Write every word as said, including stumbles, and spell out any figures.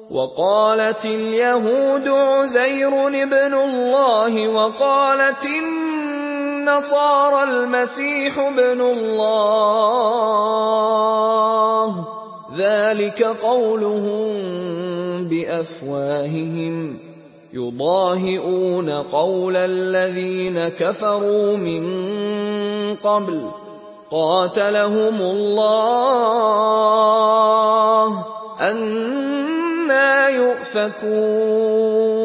وقالت اليهود عزير ابن الله وقالت النصارى المسيح ابن الله، ذلك قولهم بأفواههم يضاهئون قول الذين كفروا من قبل قاتلهم الله أنى يؤفكون.